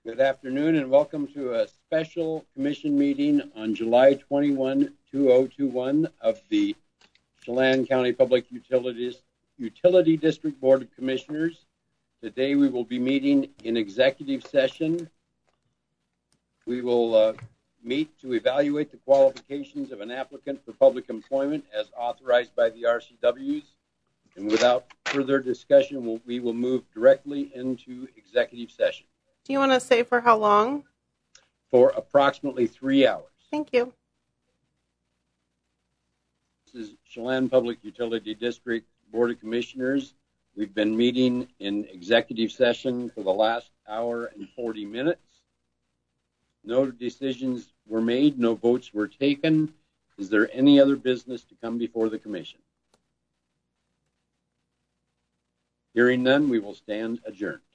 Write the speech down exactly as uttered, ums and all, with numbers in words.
Good afternoon and welcome to a special commission meeting on July twenty-first, two thousand twenty-one of the Chelan County Public Utilities Utility District Board of Commissioners. Today we will be meeting in executive session. We will uh, meet to evaluate the qualifications of an applicant for public employment as authorized by the R C Ws. And without further discussion, we'll, we will move directly into executive session. Do you want to say for how long? For approximately three hours. Thank you. This is Chelan Public Utility District Board of Commissioners. We've been meeting in executive session for the last hour and forty minutes. No decisions were made, no votes were taken. Is there any other business to come before the commission? Hearing none, we will stand adjourned.